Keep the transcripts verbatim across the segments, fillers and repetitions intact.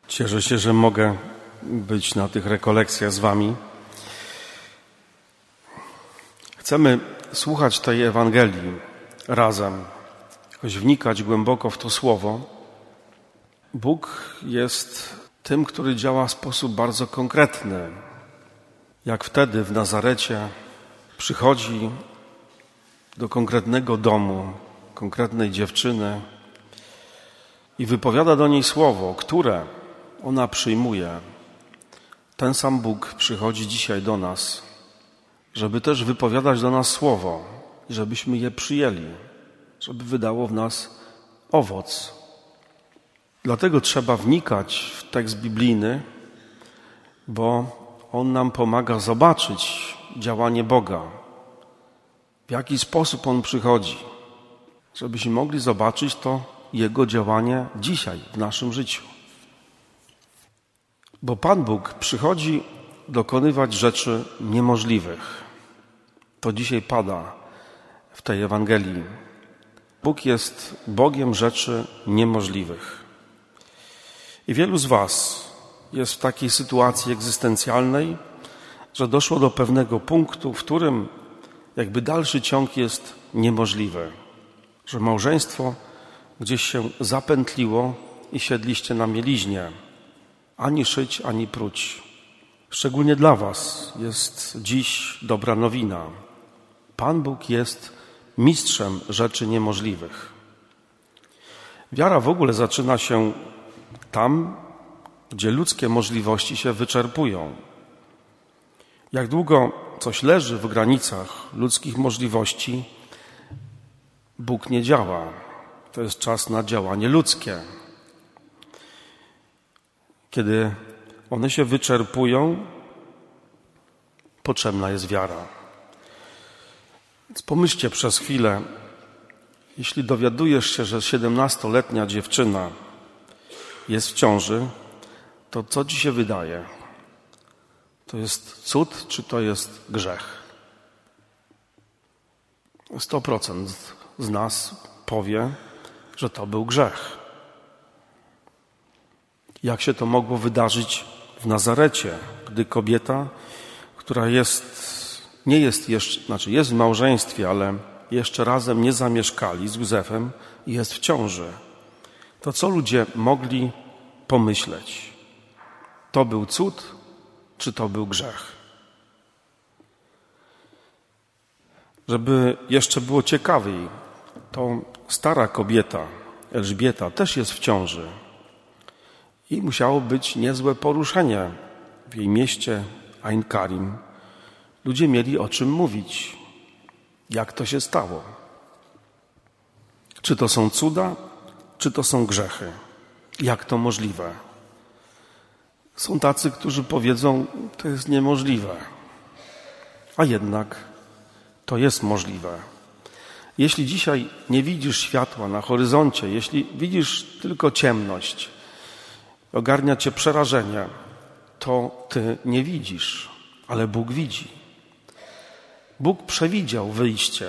Cieszę się, że mogę być na tych rekolekcjach z wami. Chcemy słuchać tej Ewangelii razem, jakoś wnikać głęboko w to słowo. Bóg jest tym, który działa w sposób bardzo konkretny. Jak wtedy w Nazarecie przychodzi do konkretnego domu, konkretnej dziewczyny i wypowiada do niej słowo, które ona przyjmuje. Ten sam Bóg przychodzi dzisiaj do nas, żeby też wypowiadać do nas słowo, żebyśmy je przyjęli, żeby wydało w nas owoc. Dlatego trzeba wnikać w tekst biblijny, bo on nam pomaga zobaczyć działanie Boga, w jaki sposób On przychodzi, żebyśmy mogli zobaczyć to Jego działanie dzisiaj w naszym życiu. Bo Pan Bóg przychodzi dokonywać rzeczy niemożliwych. To dzisiaj pada w tej Ewangelii. Bóg jest Bogiem rzeczy niemożliwych. I wielu z was jest w takiej sytuacji egzystencjalnej, że doszło do pewnego punktu, w którym jakby dalszy ciąg jest niemożliwy. Że małżeństwo gdzieś się zapętliło i siedliście na mieliźnie. Ani szyć, ani pruć. Szczególnie dla was jest dziś dobra nowina. Pan Bóg jest mistrzem rzeczy niemożliwych. Wiara w ogóle zaczyna się tam, gdzie ludzkie możliwości się wyczerpują. Jak długo coś leży w granicach ludzkich możliwości, Bóg nie działa. To jest czas na działanie ludzkie. Kiedy one się wyczerpują, potrzebna jest wiara. Więc pomyślcie przez chwilę, jeśli dowiadujesz się, że siedemnastoletnia dziewczyna jest w ciąży, to co ci się wydaje? To jest cud, czy to jest grzech? sto procent z nas powie, że to był grzech. Jak się to mogło wydarzyć w Nazarecie, gdy kobieta, która jest, nie jest jeszcze, znaczy jest w małżeństwie, ale jeszcze razem nie zamieszkali z Józefem i jest w ciąży. To co ludzie mogli pomyśleć? To był cud, czy to był grzech? Żeby jeszcze było ciekawiej, to stara kobieta, Elżbieta, też jest w ciąży. I musiało być niezłe poruszenie w jej mieście Ain Karim. Ludzie mieli o czym mówić. Jak to się stało? Czy to są cuda, czy to są grzechy? Jak to możliwe? Są tacy, którzy powiedzą, to jest niemożliwe. A jednak to jest możliwe. Jeśli dzisiaj nie widzisz światła na horyzoncie, jeśli widzisz tylko ciemność, ogarnia cię przerażenie, to ty nie widzisz, ale Bóg widzi. Bóg przewidział wyjście.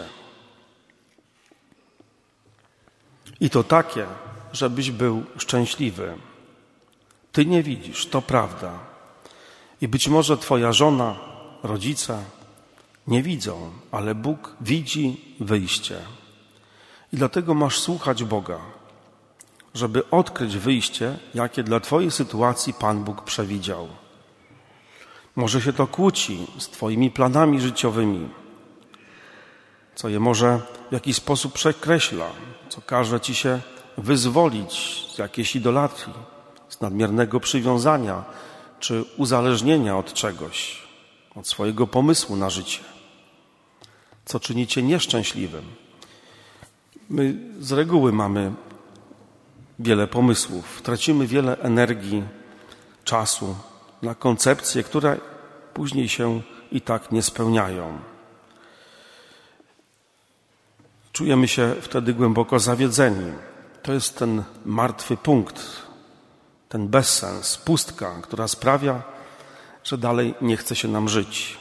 I to takie, żebyś był szczęśliwy. Ty nie widzisz, to prawda. I być może twoja żona, rodzice nie widzą, ale Bóg widzi wyjście. I dlatego masz słuchać Boga, żeby odkryć wyjście, jakie dla twojej sytuacji Pan Bóg przewidział. Może się to kłóci z twoimi planami życiowymi, co je może w jakiś sposób przekreśla, co każe ci się wyzwolić z jakiejś idolatrii, z nadmiernego przywiązania czy uzależnienia od czegoś, od swojego pomysłu na życie, co czyni cię nieszczęśliwym. My z reguły mamy wiele pomysłów, tracimy wiele energii, czasu na koncepcje, które później się i tak nie spełniają. Czujemy się wtedy głęboko zawiedzeni. To jest ten martwy punkt, ten bezsens, pustka, która sprawia, że dalej nie chce się nam żyć.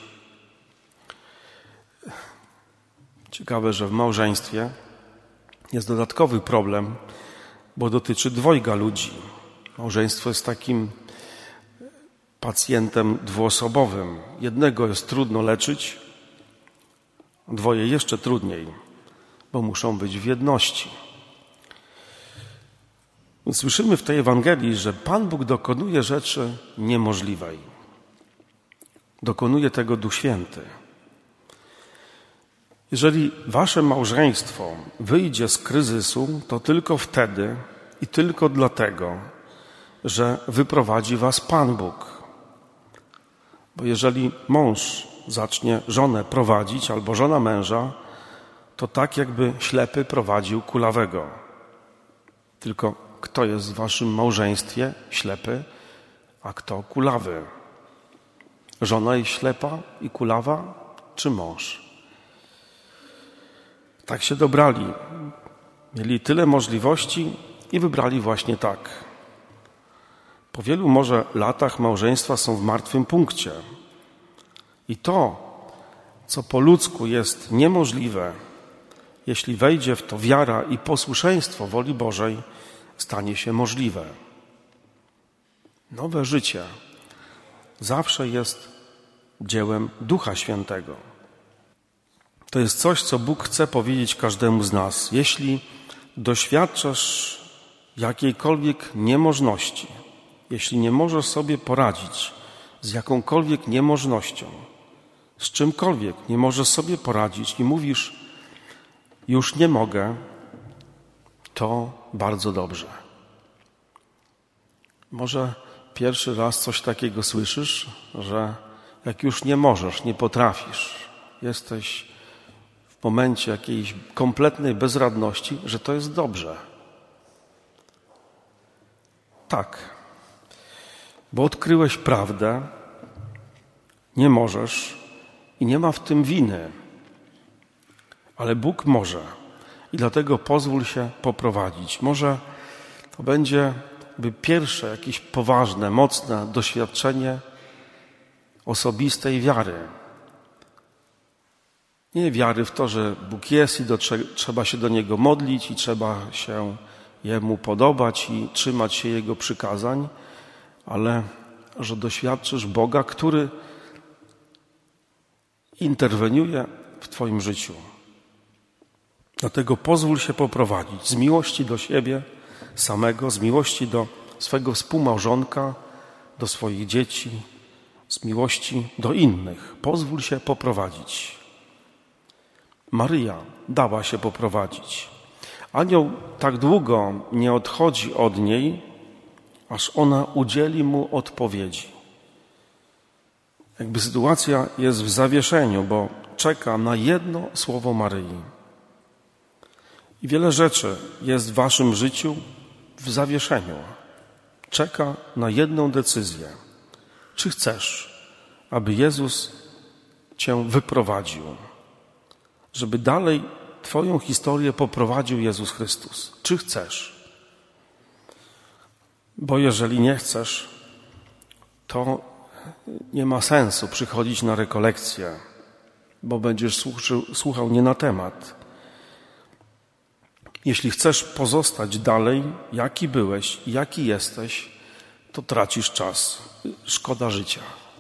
Ciekawe, że w małżeństwie jest dodatkowy problem, bo dotyczy dwojga ludzi. Małżeństwo jest takim pacjentem dwuosobowym. Jednego jest trudno leczyć, dwoje jeszcze trudniej, bo muszą być w jedności. Słyszymy w tej Ewangelii, że Pan Bóg dokonuje rzeczy niemożliwej. Dokonuje tego Duch Święty. Jeżeli wasze małżeństwo wyjdzie z kryzysu, to tylko wtedy i tylko dlatego, że wyprowadzi was Pan Bóg. Bo jeżeli mąż zacznie żonę prowadzić albo żona męża, to tak jakby ślepy prowadził kulawego. Tylko kto jest w waszym małżeństwie ślepy, a kto kulawy? Żona jest ślepa i kulawa, czy mąż? Tak się dobrali. Mieli tyle możliwości i wybrali właśnie tak. Po wielu może latach małżeństwa są w martwym punkcie. I to, co po ludzku jest niemożliwe, jeśli wejdzie w to wiara i posłuszeństwo woli Bożej, stanie się możliwe. Nowe życie zawsze jest dziełem Ducha Świętego. To jest coś, co Bóg chce powiedzieć każdemu z nas. Jeśli doświadczasz jakiejkolwiek niemożności, jeśli nie możesz sobie poradzić z jakąkolwiek niemożnością, z czymkolwiek nie możesz sobie poradzić i mówisz, już nie mogę, to bardzo dobrze. Może pierwszy raz coś takiego słyszysz, że jak już nie możesz, nie potrafisz, jesteś w momencie jakiejś kompletnej bezradności, że to jest dobrze. Tak, bo odkryłeś prawdę, nie możesz i nie ma w tym winy, ale Bóg może i dlatego pozwól się poprowadzić. Może to będzie by pierwsze jakieś poważne, mocne doświadczenie osobistej wiary. Nie wiary w to, że Bóg jest i do, trzeba się do Niego modlić i trzeba się Jemu podobać i trzymać się Jego przykazań, ale że doświadczysz Boga, który interweniuje w Twoim życiu. Dlatego pozwól się poprowadzić z miłości do siebie samego, z miłości do swego współmałżonka, do swoich dzieci, z miłości do innych. Pozwól się poprowadzić. Maryja dała się poprowadzić. Anioł tak długo nie odchodzi od niej, aż ona udzieli mu odpowiedzi. Jakby sytuacja jest w zawieszeniu, bo czeka na jedno słowo Maryi. I wiele rzeczy jest w waszym życiu w zawieszeniu. Czeka na jedną decyzję. Czy chcesz, aby Jezus cię wyprowadził? Żeby dalej twoją historię poprowadził Jezus Chrystus. Czy chcesz? Bo jeżeli nie chcesz, to nie ma sensu przychodzić na rekolekcję, bo będziesz słuchał, słuchał nie na temat. Jeśli chcesz pozostać dalej, jaki byłeś, jaki jesteś, to tracisz czas. Szkoda życia.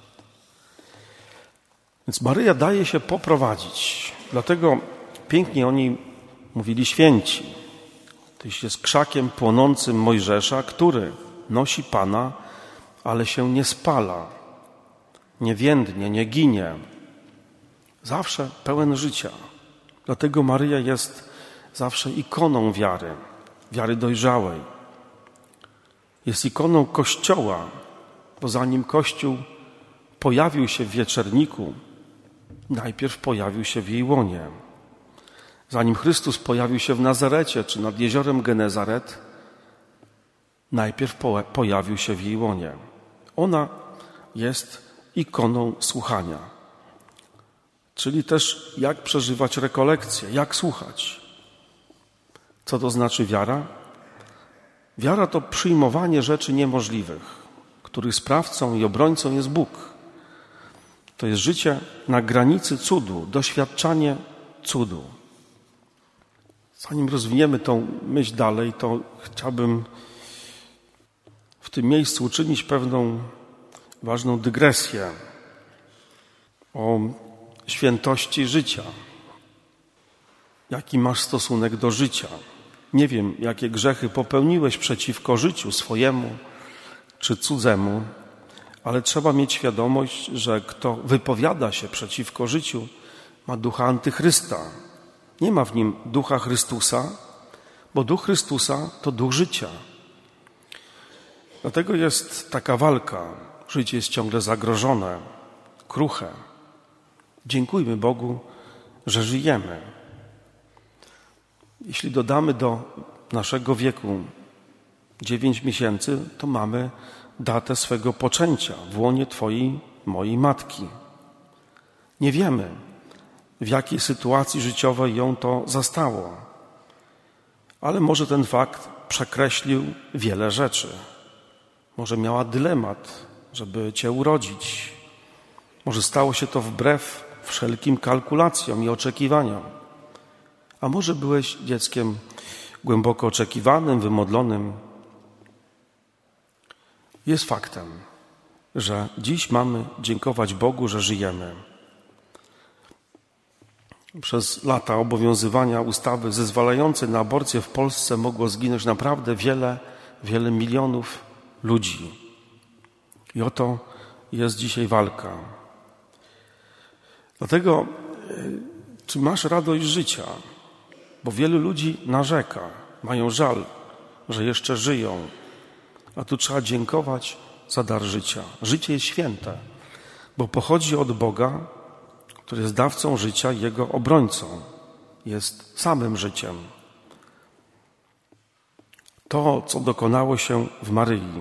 Więc Maryja daje się poprowadzić. Dlatego pięknie o niej mówili święci. Tyś jest krzakiem płonącym Mojżesza, który nosi Pana, ale się nie spala, nie więdnie, nie ginie. Zawsze pełen życia. Dlatego Maryja jest zawsze ikoną wiary, wiary dojrzałej. Jest ikoną Kościoła, bo zanim Kościół pojawił się w wieczerniku, najpierw pojawił się w jej łonie. Zanim Chrystus pojawił się w Nazarecie czy nad jeziorem Genezaret, najpierw po, pojawił się w jej łonie. Ona jest ikoną słuchania. Czyli też jak przeżywać rekolekcje, jak słuchać. Co to znaczy wiara? Wiara to przyjmowanie rzeczy niemożliwych, których sprawcą i obrońcą jest Bóg. To jest życie na granicy cudu, doświadczanie cudu. Zanim rozwiniemy tą myśl dalej, to chciałbym w tym miejscu uczynić pewną ważną dygresję o świętości życia. Jaki masz stosunek do życia? Nie wiem, jakie grzechy popełniłeś przeciwko życiu swojemu czy cudzemu, ale trzeba mieć świadomość, że kto wypowiada się przeciwko życiu, ma ducha antychrysta. Nie ma w nim ducha Chrystusa, bo duch Chrystusa to duch życia. Dlatego jest taka walka. Życie jest ciągle zagrożone, kruche. Dziękujmy Bogu, że żyjemy. Jeśli dodamy do naszego wieku dziewięć miesięcy, to mamy datę swego poczęcia w łonie Twojej, mojej matki. Nie wiemy, w jakiej sytuacji życiowej ją to zastało, ale może ten fakt przekreślił wiele rzeczy. Może miała dylemat, żeby Cię urodzić. Może stało się to wbrew wszelkim kalkulacjom i oczekiwaniom. A może byłeś dzieckiem głęboko oczekiwanym, wymodlonym. Jest faktem, że dziś mamy dziękować Bogu, że żyjemy. Przez lata obowiązywania ustawy zezwalającej na aborcję w Polsce mogło zginąć naprawdę wiele, wiele milionów ludzi. I oto jest dzisiaj walka. Dlatego, czy masz radość życia? Bo wielu ludzi narzeka, mają żal, że jeszcze żyją. A tu trzeba dziękować za dar życia. Życie jest święte, bo pochodzi od Boga, który jest dawcą życia i Jego obrońcą. Jest samym życiem. To, co dokonało się w Maryi.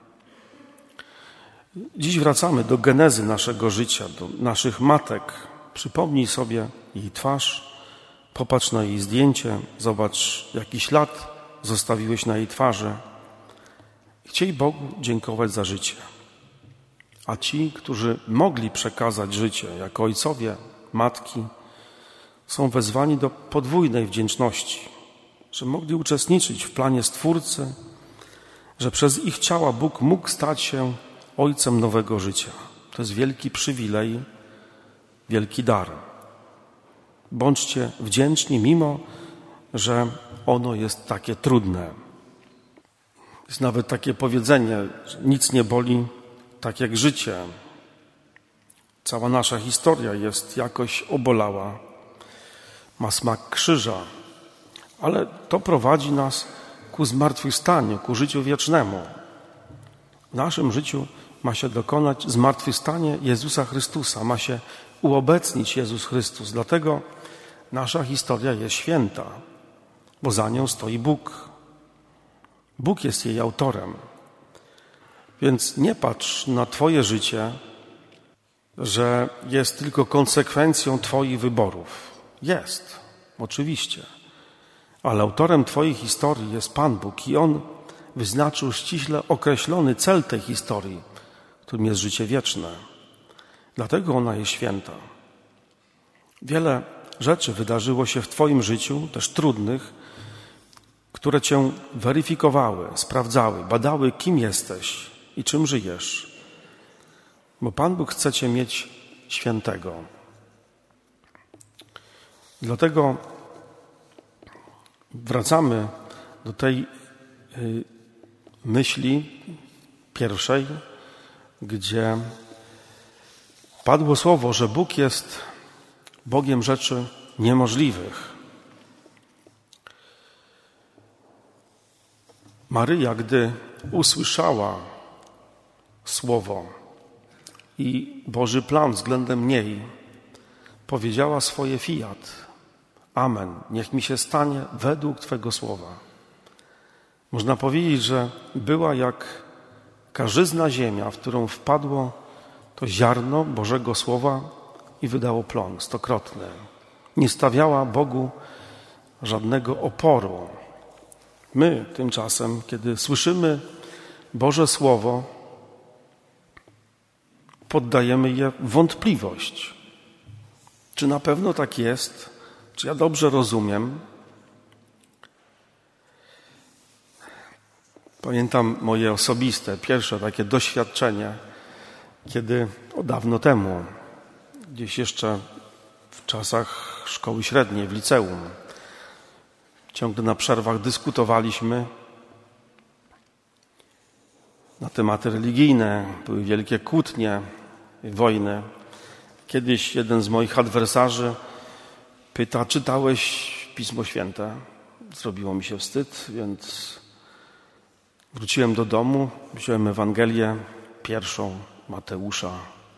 Dziś wracamy do genezy naszego życia, do naszych matek. Przypomnij sobie jej twarz, popatrz na jej zdjęcie, zobacz, jaki ślad zostawiłeś na jej twarzy. Chciej Bogu dziękować za życie. A ci, którzy mogli przekazać życie jako ojcowie, matki, są wezwani do podwójnej wdzięczności, że mogli uczestniczyć w planie Stwórcy, że przez ich ciała Bóg mógł stać się ojcem nowego życia. To jest wielki przywilej, wielki dar. Bądźcie wdzięczni, mimo że ono jest takie trudne. Jest nawet takie powiedzenie, że nic nie boli tak jak życie. Cała nasza historia jest jakoś obolała, ma smak krzyża, ale to prowadzi nas ku zmartwychwstaniu, ku życiu wiecznemu. W naszym życiu ma się dokonać zmartwychwstanie Jezusa Chrystusa, ma się uobecnić Jezus Chrystus. Dlatego nasza historia jest święta, bo za nią stoi Bóg. Bóg jest jej autorem. Więc nie patrz na Twoje życie, że jest tylko konsekwencją Twoich wyborów. Jest, oczywiście. Ale autorem Twojej historii jest Pan Bóg i On wyznaczył ściśle określony cel tej historii, którym jest życie wieczne. Dlatego ona jest święta. Wiele rzeczy wydarzyło się w Twoim życiu, też trudnych, które Cię weryfikowały, sprawdzały, badały, kim jesteś i czym żyjesz. Bo Pan Bóg chce Cię mieć świętego. Dlatego wracamy do tej myśli pierwszej, gdzie padło słowo, że Bóg jest Bogiem rzeczy niemożliwych. Maryja, gdy usłyszała słowo i Boży plan względem niej, powiedziała swoje fiat. Amen. Niech mi się stanie według Twego słowa. Można powiedzieć, że była jak karzyzna ziemia, w którą wpadło to ziarno Bożego Słowa i wydało plon stokrotny. Nie stawiała Bogu żadnego oporu. My tymczasem, kiedy słyszymy Boże Słowo, poddajemy je w wątpliwość. Czy na pewno tak jest? Czy ja dobrze rozumiem? Pamiętam moje osobiste, pierwsze takie doświadczenie, kiedy o dawno temu, gdzieś jeszcze w czasach szkoły średniej, w liceum, ciągle na przerwach dyskutowaliśmy na tematy religijne, były wielkie kłótnie, wojny. Kiedyś jeden z moich adwersarzy pyta, czytałeś Pismo Święte? Zrobiło mi się wstyd, więc wróciłem do domu, wziąłem Ewangelię pierwszą Mateusza.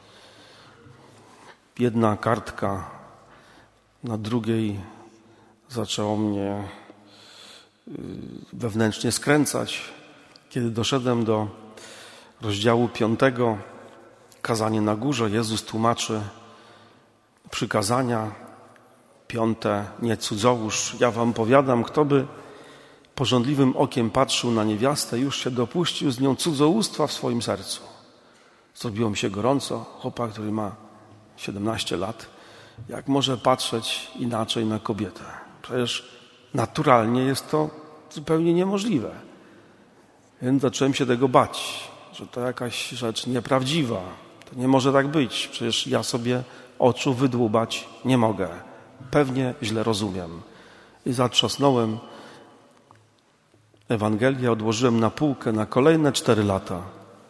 Jedna kartka na drugiej zaczęło mnie wewnętrznie skręcać. Kiedy doszedłem do rozdziału piątego, kazanie na górze, Jezus tłumaczy przykazania piąte, nie cudzołóż. Ja wam powiadam, kto by pożądliwym okiem patrzył na niewiastę, już się dopuścił z nią cudzołóstwa w swoim sercu. Zrobiło mi się gorąco. Chłopak, który ma siedemnaście lat, jak może patrzeć inaczej na kobietę? Przecież naturalnie jest to zupełnie niemożliwe. Więc zacząłem się tego bać, że to jakaś rzecz nieprawdziwa. To nie może tak być. Przecież ja sobie oczu wydłubać nie mogę. Pewnie źle rozumiem. I zatrzasnąłem Ewangelię, odłożyłem na półkę na kolejne cztery lata.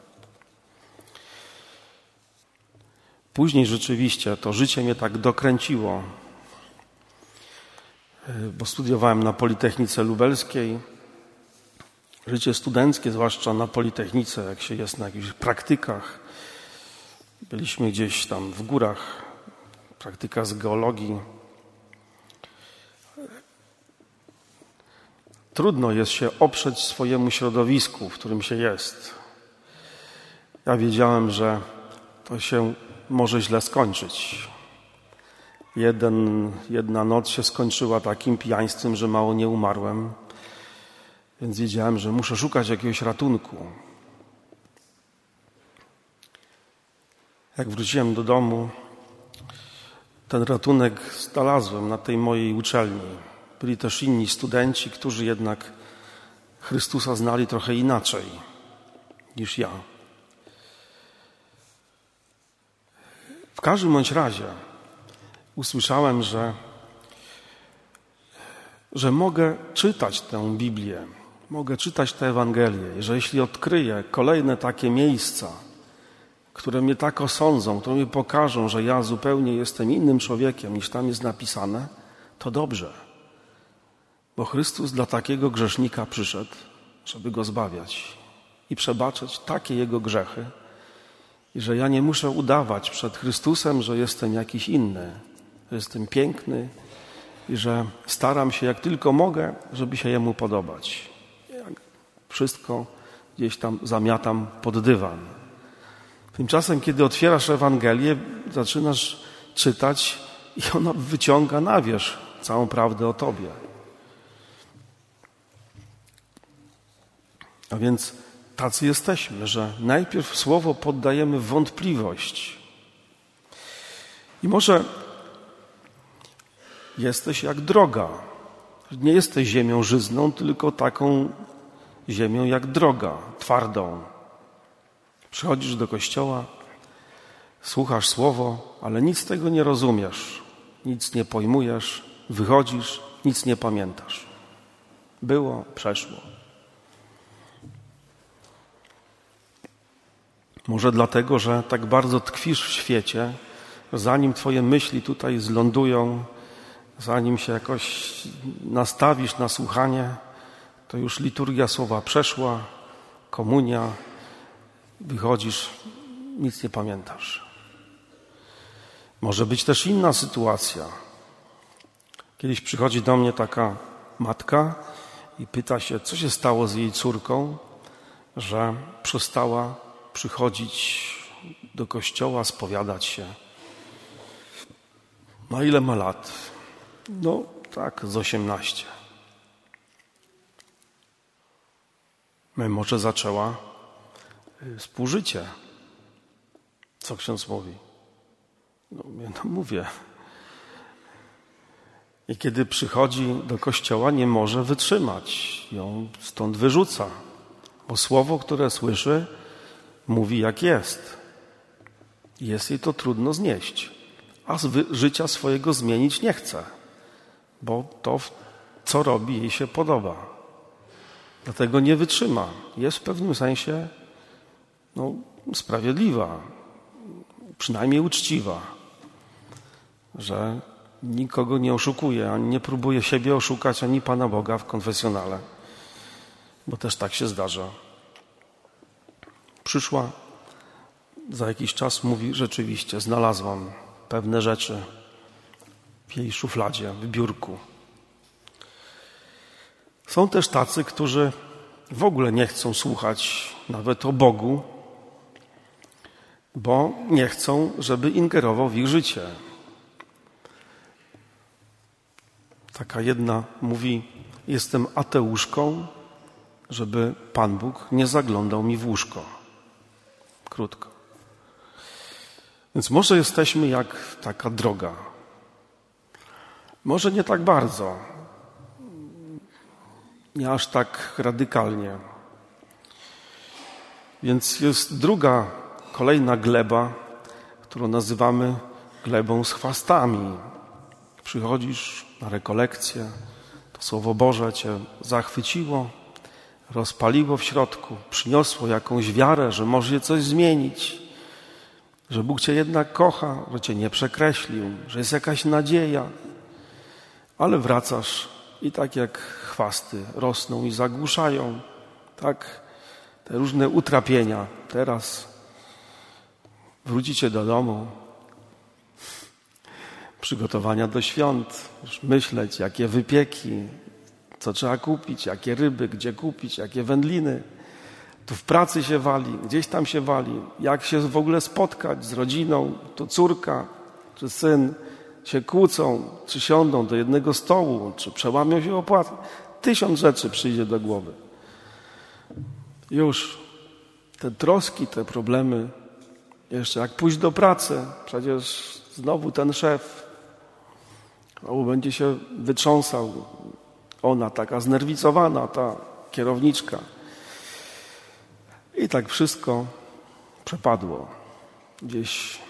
Później rzeczywiście to życie mnie tak dokręciło, bo studiowałem na Politechnice Lubelskiej. Życie studenckie, zwłaszcza na Politechnice, jak się jest na jakichś praktykach. Byliśmy gdzieś tam w górach, praktyka z geologii. Trudno jest się oprzeć swojemu środowisku, w którym się jest. Ja wiedziałem, że to się może źle skończyć. Jeden, jedna noc się skończyła takim pijaństwem, że mało nie umarłem. Więc wiedziałem, że muszę szukać jakiegoś ratunku. Jak wróciłem do domu, ten ratunek znalazłem na tej mojej uczelni. Byli też inni studenci, którzy jednak Chrystusa znali trochę inaczej niż ja. W każdym bądź razie usłyszałem, że, że mogę czytać tę Biblię, mogę czytać tę Ewangelię, że jeśli odkryję kolejne takie miejsca, które mnie tak osądzą, które mi pokażą, że ja zupełnie jestem innym człowiekiem niż tam jest napisane, to dobrze. Bo Chrystus dla takiego grzesznika przyszedł, żeby go zbawiać i przebaczyć takie jego grzechy, i że ja nie muszę udawać przed Chrystusem, że jestem jakiś inny, że jestem piękny i że staram się jak tylko mogę, żeby się Jemu podobać. Jak wszystko gdzieś tam zamiatam pod dywan. Tymczasem, kiedy otwierasz Ewangelię, zaczynasz czytać i ona wyciąga na wierzch całą prawdę o Tobie. A więc tacy jesteśmy, że najpierw słowo poddajemy w wątpliwość. I może jesteś jak droga. Nie jesteś ziemią żyzną, tylko taką ziemią jak droga, twardą. Przychodzisz do kościoła, słuchasz słowo, ale nic z tego nie rozumiesz, nic nie pojmujesz, wychodzisz, nic nie pamiętasz. Było, przeszło. Może dlatego, że tak bardzo tkwisz w świecie, zanim twoje myśli tutaj zlądują, zanim się jakoś nastawisz na słuchanie, to już liturgia słowa przeszła, komunia, wychodzisz, nic nie pamiętasz. Może być też inna sytuacja. Kiedyś przychodzi do mnie taka matka i pyta się, co się stało z jej córką, że przestała przychodzić do kościoła, spowiadać się. No ile ma lat? No tak, z osiemnaście. Może zaczęła współżycie. Co ksiądz mówi? No, ja no mówię. I kiedy przychodzi do kościoła, nie może wytrzymać. Ją stąd wyrzuca. Bo słowo, które słyszy, mówi jak jest. Jest jej to trudno znieść, a życia swojego zmienić nie chce, bo to, co robi, jej się podoba. Dlatego nie wytrzyma. Jest w pewnym sensie no, sprawiedliwa, przynajmniej uczciwa, że nikogo nie oszukuje, ani nie próbuje siebie oszukać, ani Pana Boga w konfesjonale, bo też tak się zdarza. Przyszła, za jakiś czas mówi, rzeczywiście znalazłam pewne rzeczy w jej szufladzie, w biurku. Są też tacy, którzy w ogóle nie chcą słuchać nawet o Bogu, bo nie chcą, żeby ingerował w ich życie. Taka jedna mówi, jestem ateuszką, żeby Pan Bóg nie zaglądał mi w łóżko. Krótko. Więc może jesteśmy jak taka droga. Może nie tak bardzo. Nie aż tak radykalnie. Więc jest druga, kolejna gleba, którą nazywamy glebą z chwastami. Przychodzisz na rekolekcję, to Słowo Boże cię zachwyciło, rozpaliło w środku, przyniosło jakąś wiarę, że może coś zmienić, że Bóg cię jednak kocha, że cię nie przekreślił, że jest jakaś nadzieja, ale wracasz i tak jak chwasty rosną i zagłuszają, tak te różne utrapienia. Teraz wrócicie do domu, przygotowania do świąt, już myśleć, jakie wypieki, co trzeba kupić, jakie ryby, gdzie kupić, jakie wędliny. Tu w pracy się wali, gdzieś tam się wali, jak się w ogóle spotkać z rodziną, to córka czy syn się kłócą, czy siądą do jednego stołu, czy przełamią się opłaty. Tysiąc rzeczy przyjdzie do głowy. Już te troski, te problemy, jeszcze jak pójść do pracy, przecież znowu ten szef, znowu będzie się wytrząsał, ona taka znerwicowana, ta kierowniczka. I tak wszystko przepadło. Gdzieś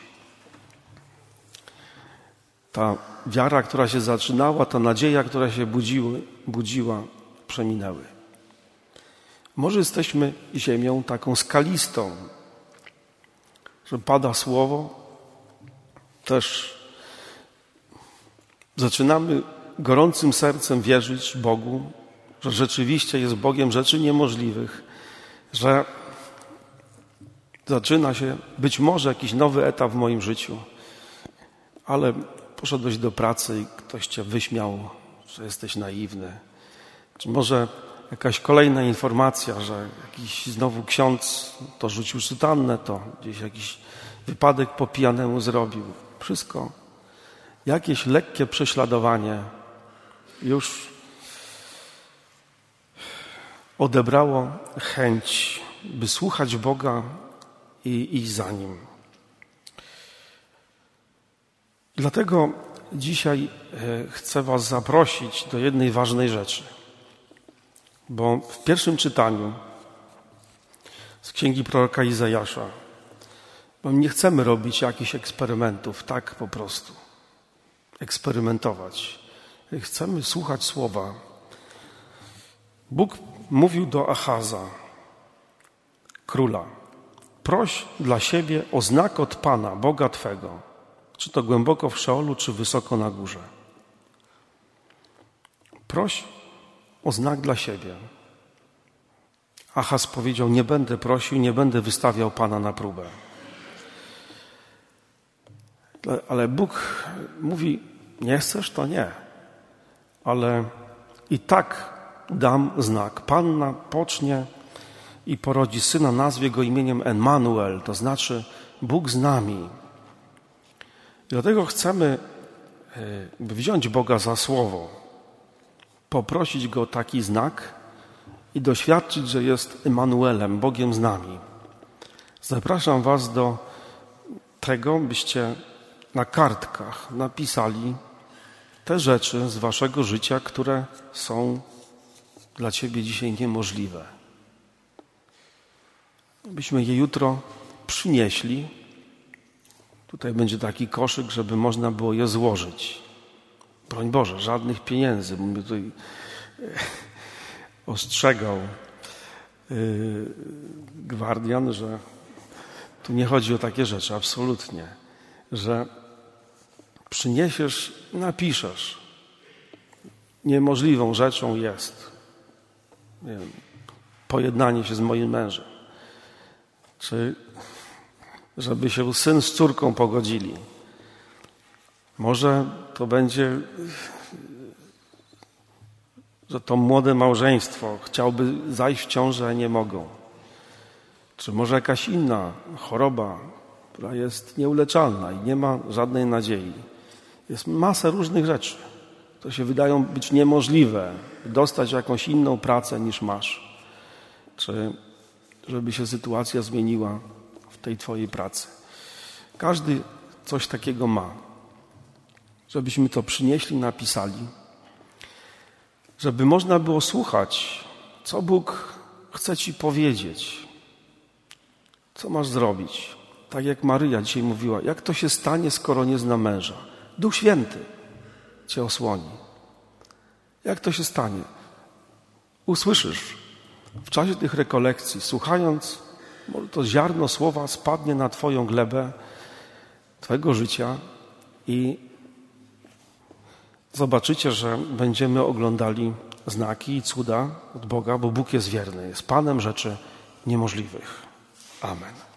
ta wiara, która się zaczynała, ta nadzieja, która się budziły, budziła, przeminęły. Może jesteśmy ziemią taką skalistą, że pada słowo, też zaczynamy gorącym sercem wierzyć Bogu, że rzeczywiście jest Bogiem rzeczy niemożliwych, że zaczyna się być może jakiś nowy etap w moim życiu, ale poszedłeś do pracy i ktoś cię wyśmiał, że jesteś naiwny. Czy może jakaś kolejna informacja, że jakiś znowu ksiądz to rzucił sutannę, to gdzieś jakiś wypadek po pijanemu zrobił. Wszystko. Jakieś lekkie prześladowanie już odebrało chęć, by słuchać Boga i iść za Nim. Dlatego dzisiaj chcę was zaprosić do jednej ważnej rzeczy. Bo w pierwszym czytaniu z księgi proroka Izajasza, bo nie chcemy robić jakichś eksperymentów, tak po prostu. Eksperymentować. Chcemy słuchać słowa. Bóg mówił do Achaza, króla: proś dla siebie o znak od Pana, Boga Twego, czy to głęboko w Szeolu, czy wysoko na górze. Proś o znak dla siebie. Achaz powiedział: nie będę prosił, nie będę wystawiał Pana na próbę. Ale Bóg mówi: nie chcesz, to nie. Ale i tak dam znak. Panna pocznie i porodzi syna, nazwie go imieniem Emmanuel, to znaczy Bóg z nami. I dlatego chcemy wziąć Boga za słowo, poprosić Go o taki znak i doświadczyć, że jest Emmanuelem, Bogiem z nami. Zapraszam was do tego, byście na kartkach napisali te rzeczy z waszego życia, które są dla ciebie dzisiaj niemożliwe. byśmy je jutro przynieśli. Tutaj będzie taki koszyk, żeby można było je złożyć. Broń Boże, żadnych pieniędzy. Bym tutaj ostrzegał yy, gwardian, że tu nie chodzi o takie rzeczy, absolutnie. Że przyniesiesz, napiszesz. Niemożliwą rzeczą jest nie wiem, pojednanie się z moim mężem. Czy żeby się syn z córką pogodzili. Może to będzie, że to młode małżeństwo chciałby zajść w ciążę, a nie mogą. Czy może jakaś inna choroba, która jest nieuleczalna i nie ma żadnej nadziei. Jest masa różnych rzeczy, które się wydają być niemożliwe. Dostać jakąś inną pracę niż masz. Czy żeby się sytuacja zmieniła w tej twojej pracy. Każdy coś takiego ma. Żebyśmy to przynieśli, napisali. Żeby można było słuchać, co Bóg chce ci powiedzieć. Co masz zrobić? Tak jak Maryja dzisiaj mówiła, jak to się stanie, skoro nie zna męża? Duch Święty cię osłoni. Jak to się stanie? Usłyszysz w czasie tych rekolekcji, słuchając, może to ziarno słowa spadnie na twoją glebę, twojego życia i zobaczycie, że będziemy oglądali znaki i cuda od Boga, bo Bóg jest wierny, jest Panem rzeczy niemożliwych. Amen.